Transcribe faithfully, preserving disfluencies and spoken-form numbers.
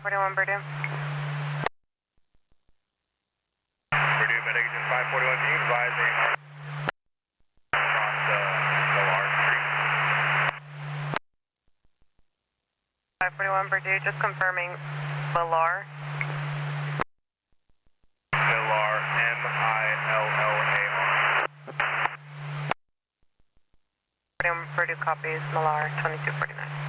five forty-one Purdue. Purdue, Med Agent five forty-one, can you advise a mark across the, the large street? five forty-one Purdue, just confirming Millar. Millar, M I L L A R. Purdue, Purdue copies, Millar, twenty-two forty-nine.